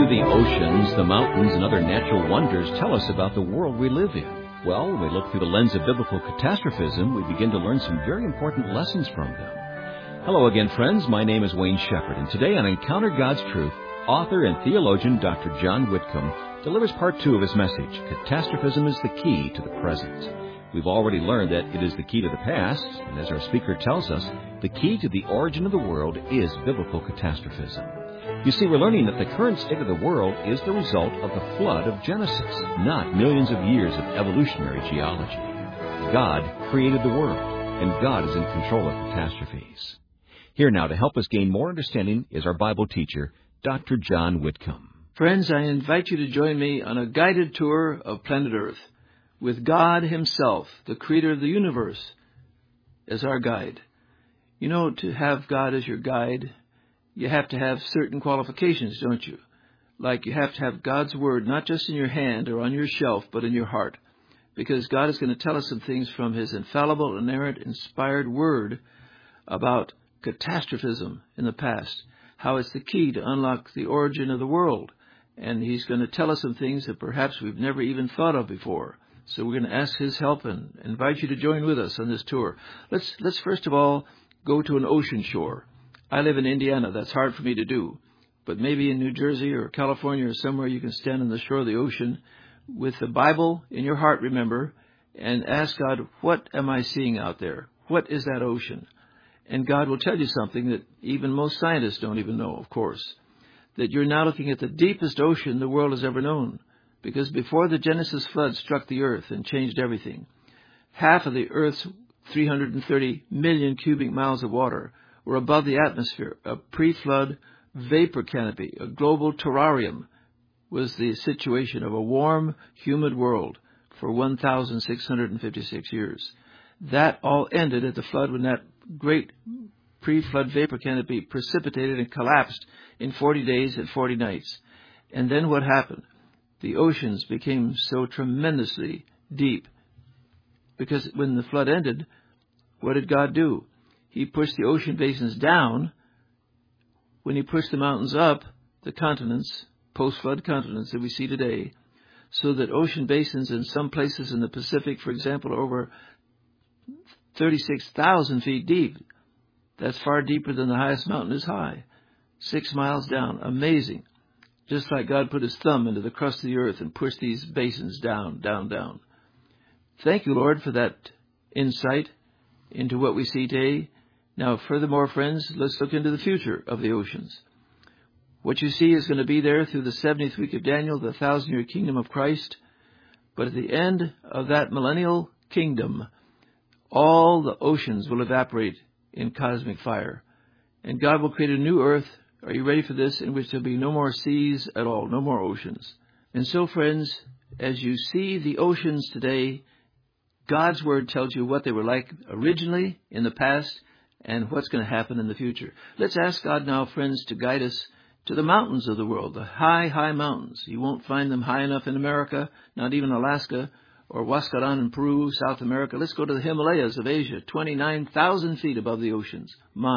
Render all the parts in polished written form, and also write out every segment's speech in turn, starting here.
do the oceans, the mountains, and other natural wonders tell us about the world we live in? Well, when we look through the lens of biblical catastrophism, we begin to learn some very important lessons from them. Hello again, friends. My name is Wayne Shepherd, and today on Encounter God's Truth, author and theologian Dr. John Whitcomb delivers part 2 of his message, Catastrophism is the Key to the Present. We've already learned that it is the key to the past, and as our speaker tells us, the key to the origin of the world is biblical catastrophism. You see, we're learning that the current state of the world is the result of the flood of Genesis, not millions of years of evolutionary geology. God created the world, and God is in control of catastrophes. Here now to help us gain more understanding is our Bible teacher, Dr. John Whitcomb. Friends, I invite you to join me on a guided tour of planet Earth with God Himself, the Creator of the universe, as our guide. You know, to have God as your guide, you have to have certain qualifications, don't you? Like you have to have God's Word, not just in your hand or on your shelf, but in your heart. Because God is going to tell us some things from His infallible, inerrant, inspired Word about catastrophism in the past, how it's the key to unlock the origin of the world. And He's going to tell us some things that perhaps we've never even thought of before. So we're going to ask His help and invite you to join with us on this tour. Let's first of all go to an ocean shore. I live in Indiana. That's hard for me to do. But maybe in New Jersey or California or somewhere you can stand on the shore of the ocean with the Bible in your heart, remember, and ask God, what am I seeing out there? What is that ocean? And God will tell you something that even most scientists don't even know, of course, that you're now looking at the deepest ocean the world has ever known. Because before the Genesis flood struck the earth and changed everything, half of the earth's 330 million cubic miles of water were above the atmosphere. A pre-flood vapor canopy, a global terrarium, was the situation of a warm, humid world for 1,656 years. That all ended at the flood when that great pre-flood vapor canopy precipitated and collapsed in 40 days and 40 nights. And then what happened? The oceans became so tremendously deep. Because when the flood ended, what did God do? He pushed the ocean basins down. When He pushed the mountains up, the continents, post-flood continents that we see today, so that ocean basins in some places in the Pacific, for example, are over 36,000 feet deep. That's far deeper than the highest mountain is high. 6 miles down. Amazing. Just like God put His thumb into the crust of the earth and pushed these basins down, down, down. Thank you, Lord, for that insight into what we see today. Now, furthermore, friends, let's look into the future of the oceans. What you see is going to be there through the 70th week of Daniel, the 1,000-year kingdom of Christ. But at the end of that millennial kingdom, all the oceans will evaporate in cosmic fire. And God will create a new earth. Are you ready for this? In which there will be no more seas at all, no more oceans. And so, friends, as you see the oceans today, God's Word tells you what they were like originally in the past and what's going to happen in the future. Let's ask God now, friends, to guide us to the mountains of the world, the high, high mountains. You won't find them high enough in America, not even Alaska, or Huascaran in Peru, South America. Let's go to the Himalayas of Asia, 29,000 feet above the oceans.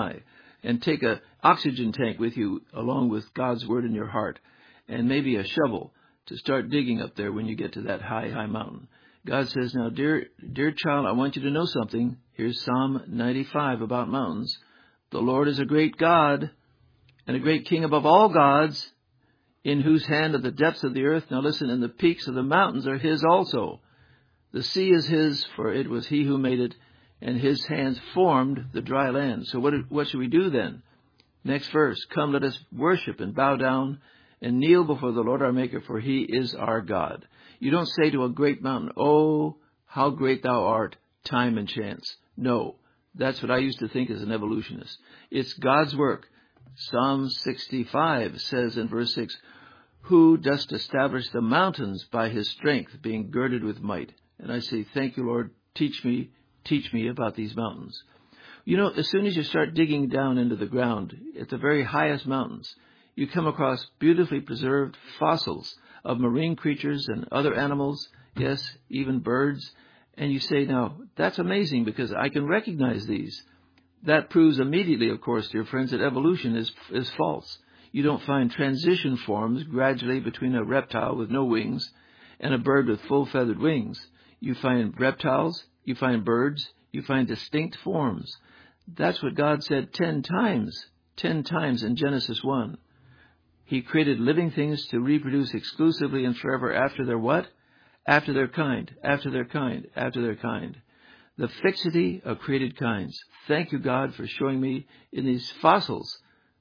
And take an oxygen tank with you along with God's Word in your heart and maybe a shovel to start digging up there when you get to that high, high mountain. God says, now, dear child, I want you to know something. Here's Psalm 95 about mountains. The Lord is a great God and a great King above all gods, in whose hand are the depths of the earth. Now listen, and the peaks of the mountains are His also. The sea is His, for it was He who made it, and His hands formed the dry land. So what should we do then? Next verse, come, let us worship and bow down and kneel before the Lord our Maker, for He is our God. You don't say to a great mountain, oh, how great thou art, time and chance. No, that's what I used to think as an evolutionist. It's God's work. Psalm 65 says in verse 6, who dost establish the mountains by His strength, being girded with might. And I say, thank you, Lord, teach me about these mountains. You know, as soon as you start digging down into the ground at the very highest mountains, you come across beautifully preserved fossils of marine creatures and other animals, yes, even birds. And you say, now, that's amazing because I can recognize these. That proves immediately, of course, dear friends, that evolution is false. You don't find transition forms gradually between a reptile with no wings and a bird with full feathered wings. You find reptiles, you find birds, you find distinct forms. That's what God said 10 times in Genesis 1. He created living things to reproduce exclusively and forever after their what? After their kind, after their kind, after their kind. The fixity of created kinds. Thank you, God, for showing me in these fossils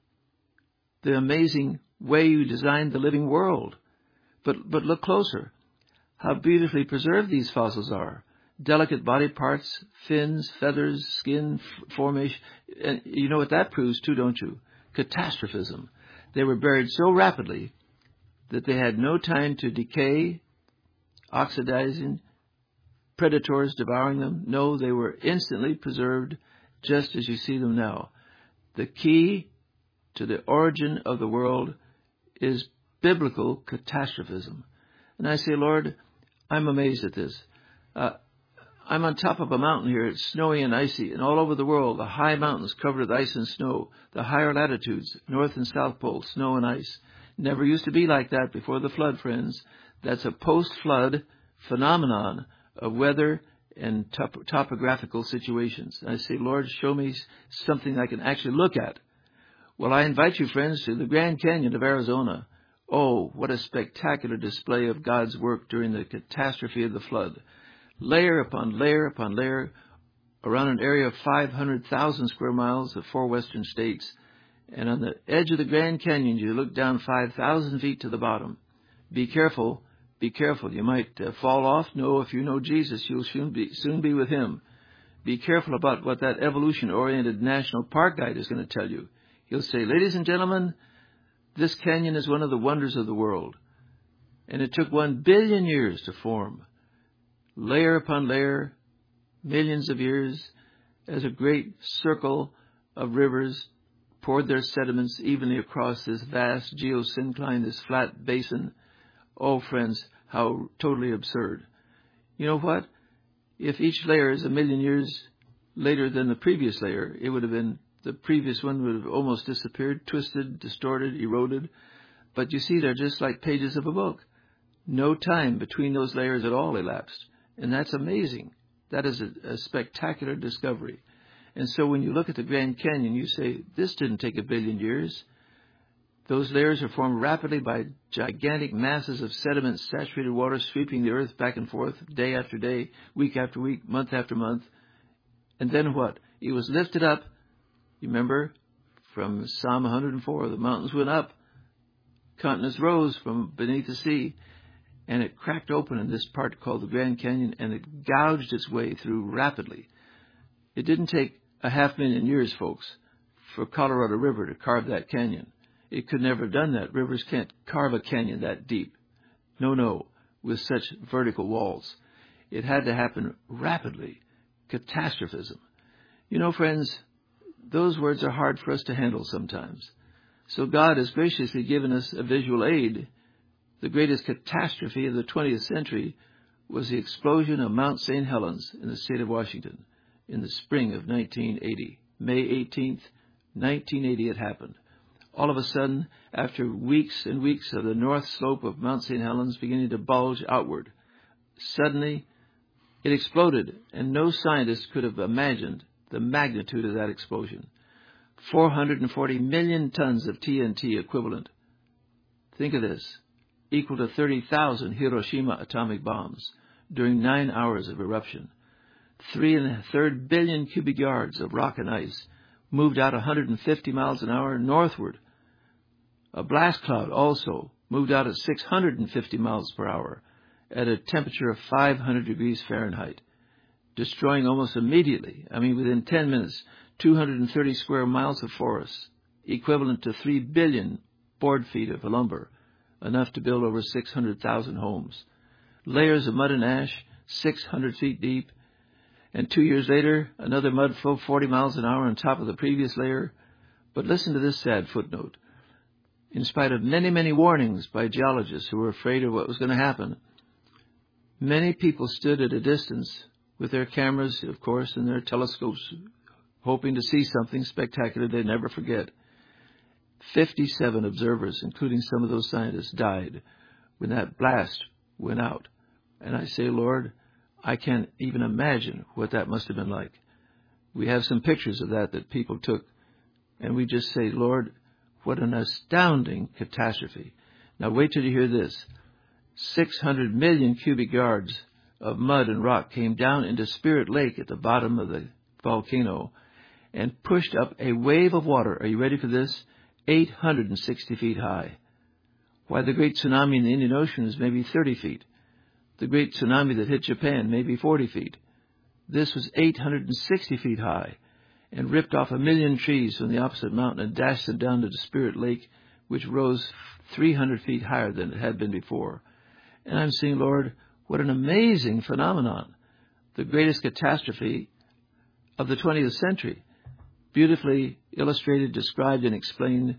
the amazing way you designed the living world. But look closer. How beautifully preserved these fossils are. Delicate body parts, fins, feathers, skin, formation. And you know what that proves too, don't you? Catastrophism. They were buried so rapidly that they had no time to decay, oxidizing, predators devouring them. No, they were instantly preserved just as you see them now. The key to the origin of the world is biblical catastrophism. And I say, Lord, I'm amazed at this. I'm on top of a mountain here. It's snowy and icy, and all over the world, the high mountains covered with ice and snow. The higher latitudes, North and South Pole, snow and ice. Never used to be like that before the flood, friends. That's a post-flood phenomenon of weather and topographical situations. I say, Lord, show me something I can actually look at. Well, I invite you, friends, to the Grand Canyon of Arizona. Oh, what a spectacular display of God's work during the catastrophe of the flood. Layer upon layer upon layer around an area of 500,000 square miles of 4 western states. And on the edge of the Grand Canyon, you look down 5,000 feet to the bottom. Be careful. Be careful. You might fall off. No, if you know Jesus, you'll soon be with him. Be careful about what that evolution-oriented national park guide is going to tell you. He'll say, ladies and gentlemen, this canyon is one of the wonders of the world. And it took 1 billion years to form. Layer upon layer, millions of years, as a great circle of rivers poured their sediments evenly across this vast geosyncline, this flat basin. Oh, friends, how totally absurd. You know what? If each layer is 1 million years later than the previous layer, it would have been, the previous one would have almost disappeared, twisted, distorted, eroded. But you see, they're just like pages of a book. No time between those layers at all elapsed. And that's amazing. That is a spectacular discovery. And so when you look at the Grand Canyon, you say, this didn't take 1 billion years. Those layers are formed rapidly by gigantic masses of sediment, saturated water sweeping the earth back and forth, day after day, week after week, month after month. And then what? It was lifted up. You remember from Psalm 104, the mountains went up, continents rose from beneath the sea. And it cracked open in this part called the Grand Canyon, and it gouged its way through rapidly. It didn't take 500,000 years, folks, for Colorado River to carve that canyon. It could never have done that. Rivers can't carve a canyon that deep. No, with such vertical walls. It had to happen rapidly. Catastrophism. You know, friends, those words are hard for us to handle sometimes. So God has graciously given us a visual aid. The greatest catastrophe of the 20th century was the explosion of Mount St. Helens in the state of Washington in the spring of 1980. May 18th, 1980 it happened. All of a sudden, after weeks and weeks of the north slope of Mount St. Helens beginning to bulge outward, suddenly it exploded, and no scientist could have imagined the magnitude of that explosion. 440 million tons of TNT equivalent. Think of this. Equal to 30,000 Hiroshima atomic bombs during 9 hours of eruption. 3.3 billion cubic yards of rock and ice moved out 150 miles an hour northward. A blast cloud also moved out at 650 miles per hour at a temperature of 500 degrees Fahrenheit, destroying almost immediately, within 10 minutes, 230 square miles of forests, equivalent to 3 billion board feet of lumber, enough to build over 600,000 homes. Layers of mud and ash, 600 feet deep. And 2 years later, another mud flow 40 miles an hour on top of the previous layer. But listen to this sad footnote. In spite of many, many warnings by geologists who were afraid of what was going to happen, many people stood at a distance with their cameras, of course, and their telescopes, hoping to see something spectacular they'd never forget. 57 observers, including some of those scientists, died when that blast went out. And I say, Lord, I can't even imagine what that must have been like. We have some pictures of that people took, and we just say, Lord, what an astounding catastrophe. Now wait till you hear this. 600 million cubic yards of mud and rock came down into Spirit Lake at the bottom of the volcano and pushed up a wave of water. Are you ready for this? 860 feet high. Why, the great tsunami in the Indian Ocean is maybe 30 feet. The great tsunami that hit Japan may be 40 feet. This was 860 feet high and ripped off 1 million trees from the opposite mountain and dashed them down to the Spirit Lake, which rose 300 feet higher than it had been before. And I'm saying, Lord, what an amazing phenomenon. The greatest catastrophe of the 20th century. Beautifully illustrated, described, and explained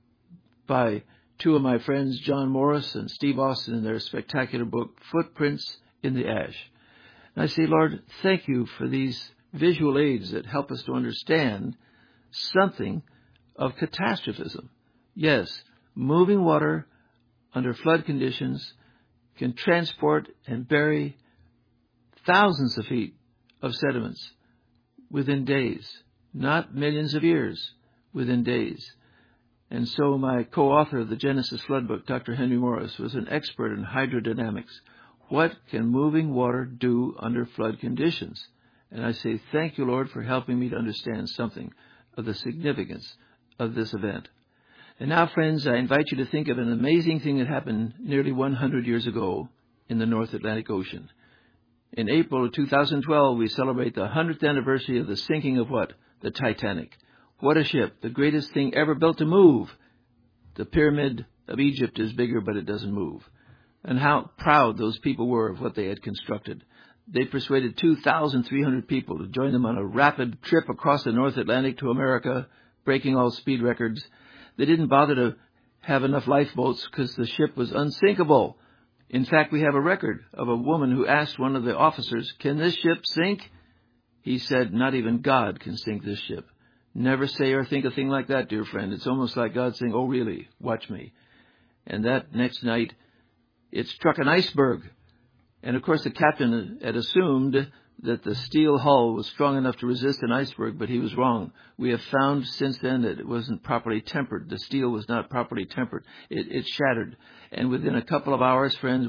by two of my friends, John Morris and Steve Austin, in their spectacular book, Footprints in the Ash. And I say, Lord, thank you for these visual aids that help us to understand something of catastrophism. Yes, moving water under flood conditions can transport and bury thousands of feet of sediments within days, not millions of years, within days. And so my co-author of the Genesis Flood book, Dr. Henry Morris, was an expert in hydrodynamics. What can moving water do under flood conditions? And I say, thank you, Lord, for helping me to understand something of the significance of this event. And now, friends, I invite you to think of an amazing thing that happened nearly 100 years ago in the North Atlantic Ocean. In April of 2012, we celebrate the 100th anniversary of the sinking of what? The Titanic. What a ship, the greatest thing ever built to move. The Pyramid of Egypt is bigger, but it doesn't move. And how proud those people were of what they had constructed. They persuaded 2,300 people to join them on a rapid trip across the North Atlantic to America, breaking all speed records. They didn't bother to have enough lifeboats because the ship was unsinkable. In fact, we have a record of a woman who asked one of the officers, "Can this ship sink?" He said, "Not even God can sink this ship." Never say or think a thing like that, dear friend. It's almost like God saying, "Oh, really? Watch me." And that next night, it struck an iceberg. And, of course, the captain had assumed that the steel hull was strong enough to resist an iceberg, but he was wrong. We have found since then that it wasn't properly tempered. The steel was not properly tempered. It shattered. And within a couple of hours, friends,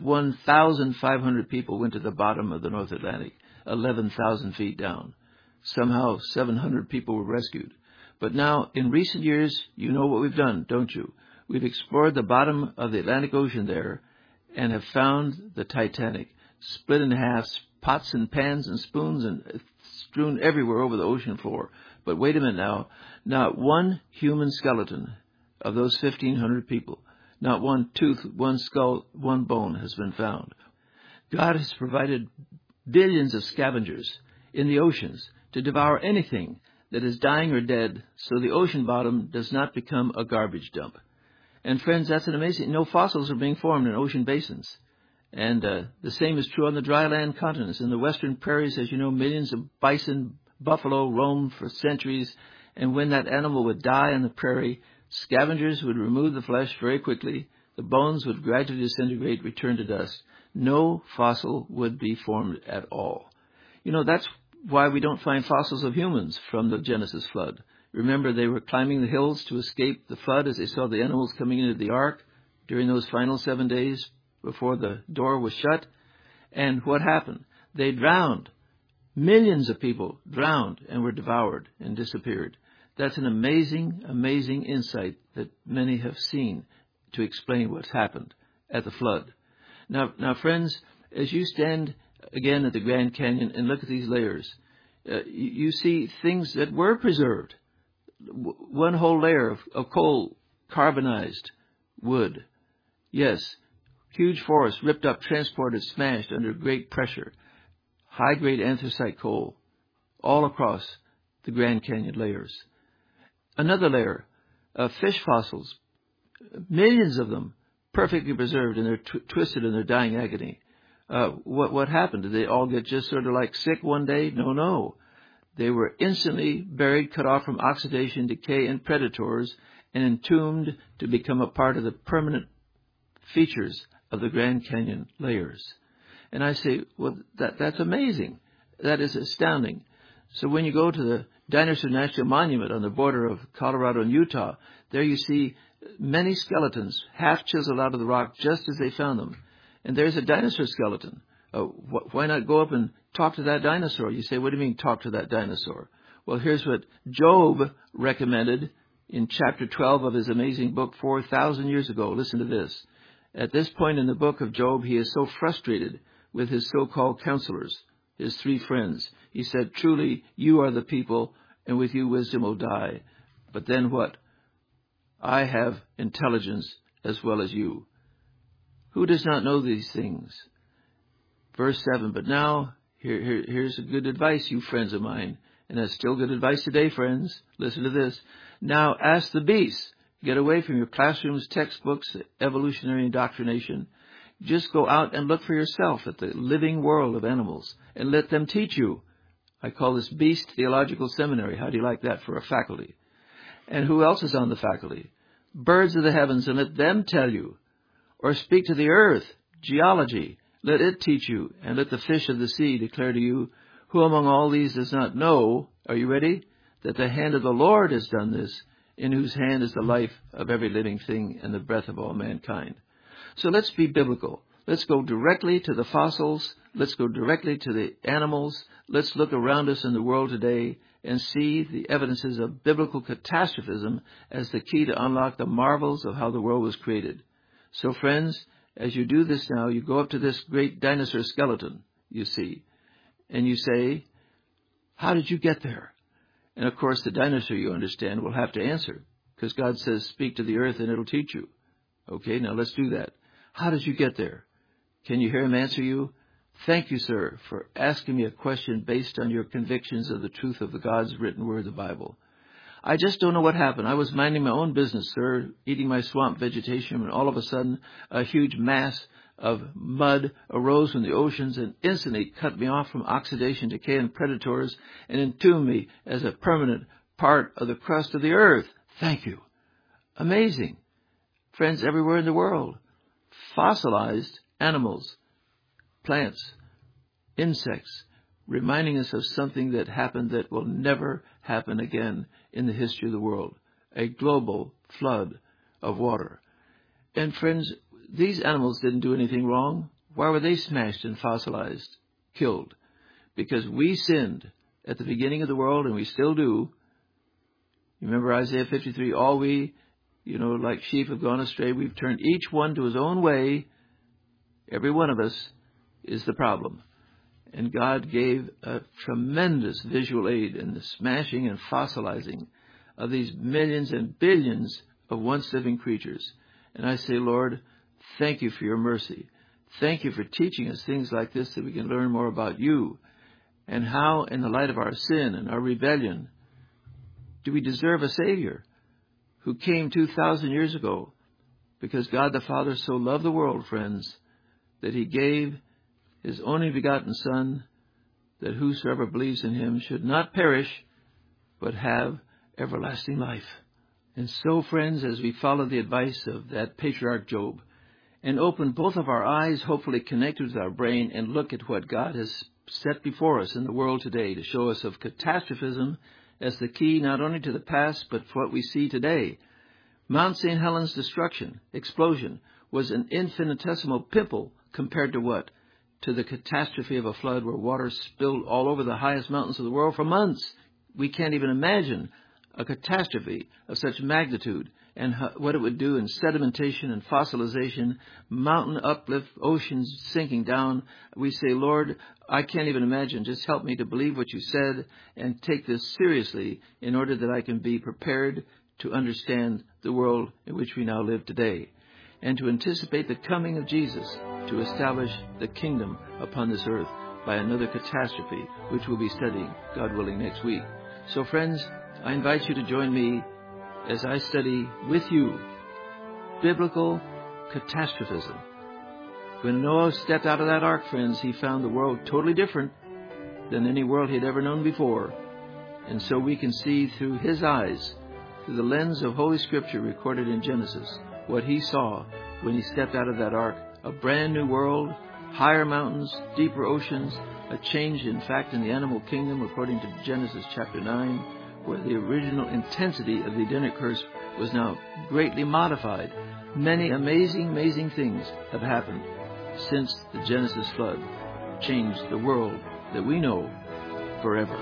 1,500 people went to the bottom of the North Atlantic, 11,000 feet down. Somehow, 700 people were rescued. But now, in recent years, you know what we've done, don't you? We've explored the bottom of the Atlantic Ocean there and have found the Titanic, split in half, pots and pans and spoons and strewn everywhere over the ocean floor. But wait a minute now. Not one human skeleton of those 1,500 people, not one tooth, one skull, one bone has been found. God has provided billions of scavengers in the oceans to devour anything that is dying or dead, so the ocean bottom does not become a garbage dump. And friends, that's an amazing, no fossils are being formed in ocean basins. And the same is true on the dry land continents. In the western prairies, as you know, millions of bison, buffalo roamed for centuries. And when that animal would die on the prairie, scavengers would remove the flesh very quickly. The bones would gradually disintegrate, return to dust. No fossil would be formed at all. You know, that's why we don't find fossils of humans from the Genesis flood. Remember, they were climbing the hills to escape the flood as they saw the animals coming into the ark during those final 7 days before the door was shut. And what happened? They drowned. Millions of people drowned and were devoured and disappeared. That's an amazing, amazing insight that many have seen to explain what's happened at the flood. Now, friends, as you stand again at the Grand Canyon and look at these layers, you see things that were preserved. One whole layer of coal, carbonized wood. Yes, huge forests ripped up, transported, smashed under great pressure. High-grade anthracite coal all across the Grand Canyon layers. Another layer of fish fossils, millions of them, perfectly preserved, and they're twisted in their dying agony. What happened? Did they all get just sort of like sick one day? No. They were instantly buried, cut off from oxidation, decay, and predators, and entombed to become a part of the permanent features of the Grand Canyon layers. And I say, well, that's amazing. That is astounding. So when you go to the Dinosaur National Monument on the border of Colorado and Utah, there you see many skeletons, half chiseled out of the rock just as they found them. And there's a dinosaur skeleton. Why not go up and talk to that dinosaur? You say, what do you mean talk to that dinosaur? Well, here's what Job recommended in chapter 12 of his amazing book 4,000 years ago. Listen to this. At this point in the book of Job, he is so frustrated with his so-called counselors, his three friends. He said, truly, you are the people, and with you wisdom will die. But then what? I have intelligence as well as you. Who does not know these things? Verse 7, but now, here's a good advice, you friends of mine. And that's still good advice today, friends. Listen to this. Now ask the beasts. Get away from your classrooms, textbooks, evolutionary indoctrination. Just go out and look for yourself at the living world of animals and let them teach you. I call this Beast Theological Seminary. How do you like that for a faculty? And who else is on the faculty? Birds of the heavens, and let them tell you. Or speak to the earth, geology. Let it teach you, and let the fish of the sea declare to you, who among all these does not know, are you ready? That the hand of the Lord has done this, in whose hand is the life of every living thing and the breath of all mankind. So let's be biblical. Let's go directly to the fossils. Let's go directly to the animals. Let's look around us in the world today and see the evidences of biblical catastrophism as the key to unlock the marvels of how the world was created. So friends, as you do this now, you go up to this great dinosaur skeleton, you see, and you say, how did you get there? And of course, the dinosaur, you understand, will have to answer, because God says, speak to the earth and it'll teach you. Okay, now let's do that. How did you get there? Can you hear him answer you? Thank you, sir, for asking me a question based on your convictions of the truth of the God's written word, the Bible. I just don't know what happened. I was minding my own business, sir, eating my swamp vegetation, and all of a sudden a huge mass of mud arose from the oceans and instantly cut me off from oxidation, decay, and predators and entombed me as a permanent part of the crust of the earth. Thank you. Amazing. Friends everywhere in the world, fossilized animals, plants, insects, reminding us of something that happened that will never happen again in the history of the world, a global flood of water. And friends, these animals didn't do anything wrong. Why were they smashed and fossilized, killed? Because we sinned at the beginning of the world, and we still do. You remember Isaiah 53, all we, like sheep have gone astray. We've turned each one to his own way. Every one of us is the problem. And God gave a tremendous visual aid in the smashing and fossilizing of these millions and billions of once living creatures. And I say, Lord, thank you for your mercy. Thank you for teaching us things like this that we can learn more about you and how, in the light of our sin and our rebellion, do we deserve a Savior who came 2,000 years ago, because God the Father so loved the world, friends, that he gave his only begotten Son, that whosoever believes in him should not perish, but have everlasting life. And so, friends, as we follow the advice of that patriarch Job, and open both of our eyes, hopefully connected with our brain, and look at what God has set before us in the world today to show us of catastrophism as the key not only to the past, but for what we see today. Mount St. Helens destruction, explosion, was an infinitesimal pimple compared to what? To the catastrophe of a flood where water spilled all over the highest mountains of the world for months. We can't even imagine a catastrophe of such magnitude and what it would do in sedimentation and fossilization, mountain uplift, oceans sinking down. We say, Lord, I can't even imagine. Just help me to believe what you said and take this seriously in order that I can be prepared to understand the world in which we now live today, and to anticipate the coming of Jesus to establish the kingdom upon this earth by another catastrophe, which we'll be studying, God willing, next week. So, friends, I invite you to join me as I study with you biblical catastrophism. When Noah stepped out of that ark, friends, he found the world totally different than any world he had ever known before. And so we can see through his eyes, through the lens of Holy Scripture recorded in Genesis, what he saw when he stepped out of that ark. A brand new world, higher mountains, deeper oceans, a change, in fact, in the animal kingdom, according to Genesis chapter 9, where the original intensity of the Edenic curse was now greatly modified. Many amazing things have happened since the Genesis flood changed the world that we know forever.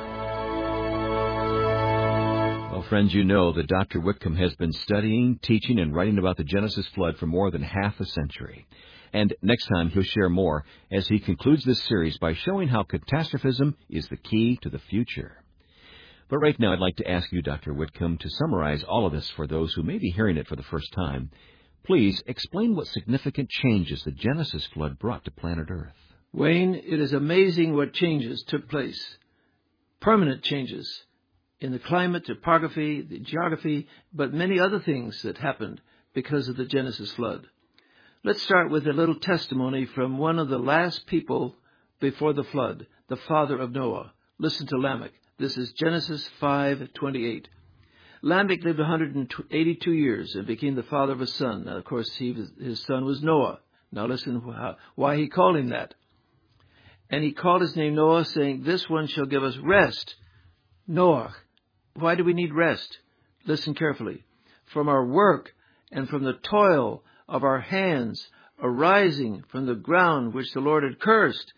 Well, friends, you know that Dr. Whitcomb has been studying, teaching, and writing about the Genesis flood for more than half a century. And next time he'll share more as he concludes this series by showing how catastrophism is the key to the future. But right now I'd like to ask you, Dr. Whitcomb, to summarize all of this for those who may be hearing it for the first time. Please explain what significant changes the Genesis flood brought to planet Earth. Wayne, it is amazing what changes took place. Permanent changes in the climate, topography, the geography, but many other things that happened because of the Genesis flood. Let's start with a little testimony from one of the last people before the flood, the father of Noah. Listen to Lamech. This is Genesis 5:28. Lamech lived 182 years and became the father of a son. Now, of course, his son was Noah. Now listen why he called him that. And he called his name Noah, saying, "This one shall give us rest." Noah. Why do we need rest? Listen carefully. From our work and from the toil of our hands arising from the ground which the Lord had cursed.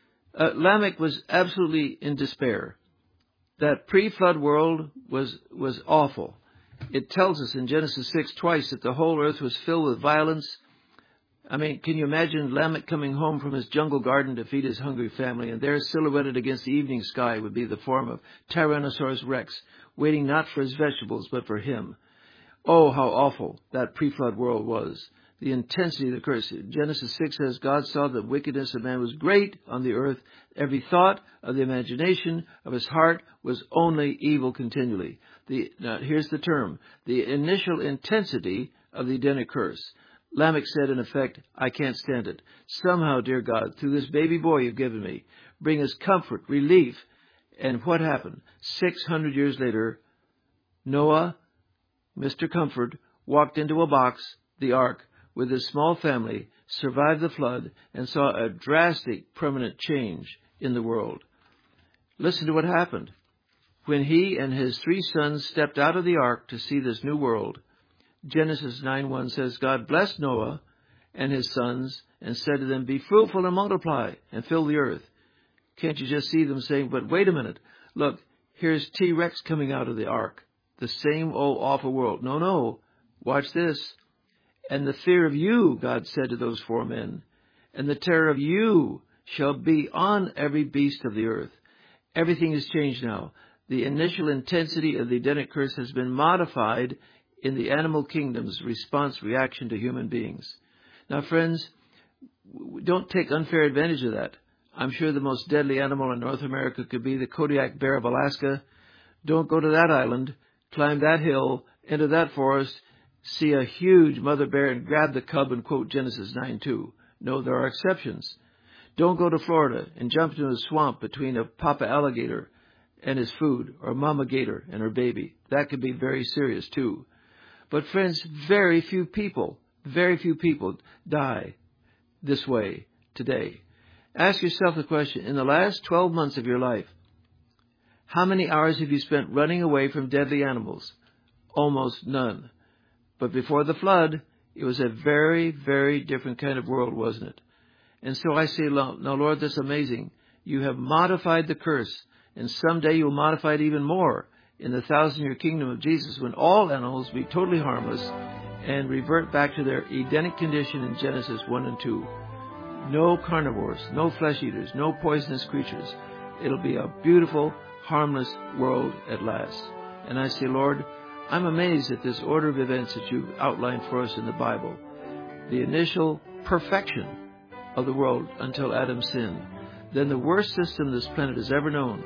Lamech was absolutely in despair. That pre-flood world was awful. It tells us in Genesis 6 twice that the whole earth was filled with violence. I mean, can you imagine Lamech coming home from his jungle garden to feed his hungry family, and there silhouetted against the evening sky would be the form of Tyrannosaurus Rex, waiting not for his vegetables but for him. Oh, how awful that pre-flood world was. The intensity of the curse. Genesis 6 says, God saw that wickedness of man was great on the earth. Every thought of the imagination of his heart was only evil continually. Now, here's the term. The initial intensity of the Edenic curse. Lamech said, in effect, I can't stand it. Somehow, dear God, through this baby boy you've given me, bring us comfort, relief. And what happened? 600 years later, Noah, Mr. Comfort, walked into a box, the ark, with his small family, survived the flood, and saw a drastic, permanent change in the world. Listen to what happened. When he and his 3 sons stepped out of the ark to see this new world, Genesis 9:1 says, God blessed Noah and his sons and said to them, be fruitful and multiply and fill the earth. Can't you just see them saying, but wait a minute, look, here's T-Rex coming out of the ark. The same old awful world. No, watch this. And the fear of you, God said to those 4 men, and the terror of you shall be on every beast of the earth. Everything has changed now. The initial intensity of the Edenic curse has been modified in the animal kingdom's reaction to human beings. Now, friends, don't take unfair advantage of that. I'm sure the most deadly animal in North America could be the Kodiak bear of Alaska. Don't go to that island, climb that hill, enter that forest, see a huge mother bear and grab the cub and quote Genesis 9:2. No, there are exceptions. Don't go to Florida and jump into a swamp between a papa alligator and his food or mama gator and her baby. That could be very serious too. But friends, very few people die this way today. Ask yourself the question, in the last 12 months of your life, how many hours have you spent running away from deadly animals? Almost none. But before the flood, it was a very, very different kind of world, wasn't it? And so I say, now, Lord, that's amazing. You have modified the curse, and someday you'll modify it even more in the 1,000-year kingdom of Jesus, when all animals will be totally harmless and revert back to their Edenic condition in Genesis 1 and 2. No carnivores, no flesh eaters, no poisonous creatures. It'll be a beautiful, harmless world at last. And I say, Lord, I'm amazed at this order of events that you've outlined for us in the Bible. The initial perfection of the world until Adam sinned. Then the worst system this planet has ever known,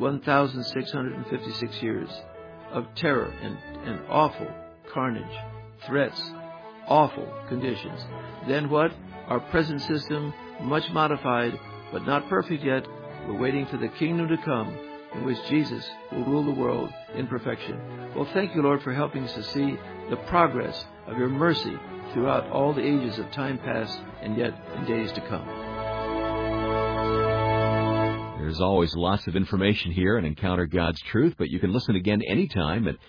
1,656 years of terror and awful carnage, threats, awful conditions. Then what? Our present system, much modified, but not perfect yet. We're waiting for the kingdom to come, in which Jesus will rule the world in perfection. Well, thank you, Lord, for helping us to see the progress of your mercy throughout all the ages of time past and yet in days to come. There's always lots of information here and Encounter God's Truth, but you can listen again anytime at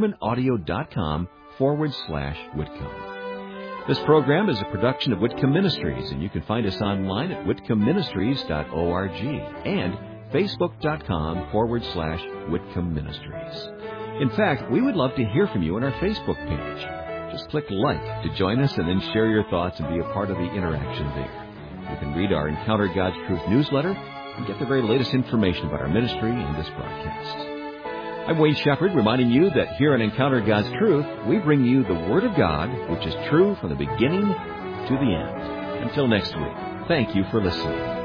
sermonaudio.com/Whitcomb. This program is a production of Whitcomb Ministries, and you can find us online at whitcombministries.org and facebook.com/Whitcomb Ministries. In fact, we would love to hear from you on our Facebook page. Just click like to join us and then share your thoughts and be a part of the interaction there. You can read our Encounter God's Truth newsletter and get the very latest information about our ministry and this broadcast. I'm Wayne Shepherd, reminding you that here at Encounter God's Truth, we bring you the Word of God, which is true from the beginning to the end. Until next week, thank you for listening.